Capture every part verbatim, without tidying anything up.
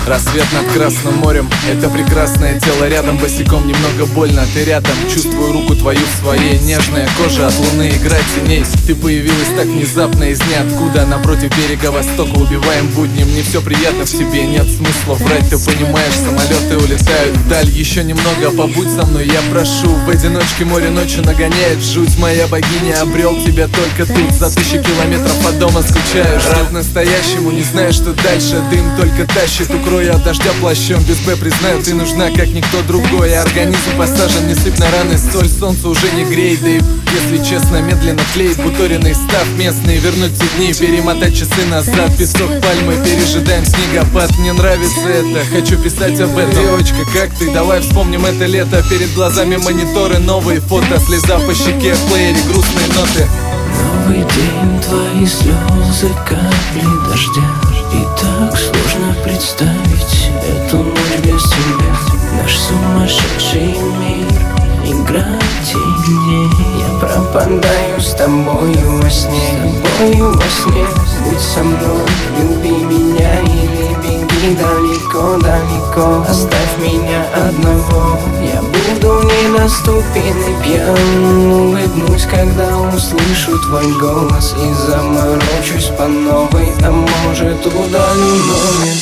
Рассвет над Красным морем, это прекрасное тело рядом. Босиком немного больно, ты рядом. Чувствую руку твою в своей, нежная кожа от луны, игра теней. Ты появилась так внезапно из ниоткуда. Напротив берега востока убиваем будни. Мне все приятно в тебе, нет смысла врать. Ты понимаешь, самолеты улетают вдаль. Еще немного побудь со мной, я прошу. В одиночке море ночью нагоняет жуть. Моя богиня, обрел тебя только тут. За тысячи километров от дома скучаешь. Рад настоящему, не знаю, что дальше. Дым только тащит, укрою от дождя плащом. Без Б, признаю, ты нужна, как никто другой. Организм посажен, не сыпь на раны соль. Солнце уже не греет, да и, если честно, медленно тлеет. Буториный став местный, вернуть те дни, перемотать часы назад. Песок пальмы, пережидаем снегопад. Мне нравится это, хочу писать об этом. Девочка, как ты? Давай вспомним это лето. Перед глазами мониторы, новые фото. Слеза по щеке, в плеере грустные ноты. Новый день, твои слезы, капли дождя. И так сложно представить эту ночь без тебя. Наш сумасшедший мир, игра теней. Я пропадаю с тобою во сне, с тобою во сне. Будь со мной, люби меня или беги далеко-далеко. Оставь меня одного, я буду недоступен и пьян. Улыбнусь, когда услышу твой голос, и заморочусь по новой, а может удалю номер.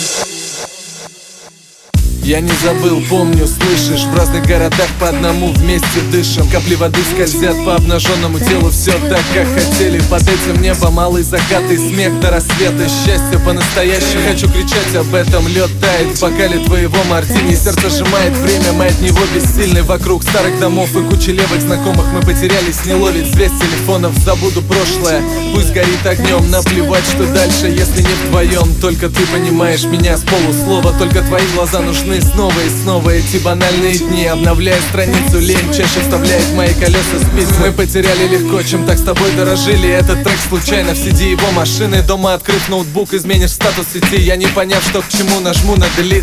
Я не забыл, помню, слышишь, в разных городах по одному вместе дышим. Капли воды скользят по обнаженному телу, все так, как хотели. Под этим небом малый закат и смех до рассвета. Счастье по-настоящему, хочу кричать об этом. Лед тает в бокале твоего мартини. Сердце сжимает время, мы от него бессильны. Вокруг старых домов и кучи левых знакомых мы потерялись, не ловит связь телефонов. Забуду прошлое, пусть горит огнем. Наплевать, что дальше, если не вдвоем. Только ты понимаешь меня с полуслова, только твои глаза нужны. Снова и снова эти банальные дни. Обновляя страницу, лень чаще вставляет в мои колеса спицы. Мы потеряли легко, чем так с тобой дорожили. Этот трек случайно в си ди его машины. Дома открыв ноутбук, изменишь статус сети. Я не поняв, что к чему, нажму на delete.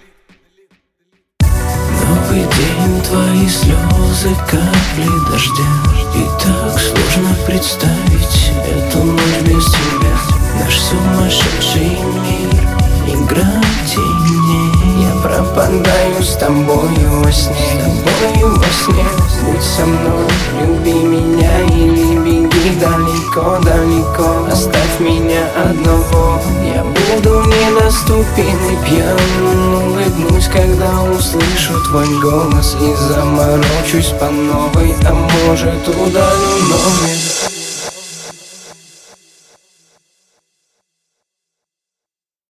Новый день, твои слезы, капли дождя. И так сложно представить эту ночь без тебя. Наш сумасшедший мир, игра теней. Я пропадаю с тобою во сне, с тобою во сне. Будь со мной, люби меня или беги далеко-далеко. Оставь меня одного, я буду недоступен и пьян. Улыбнусь, когда услышу твой голос, и заморочусь по новой, а может удалю номер.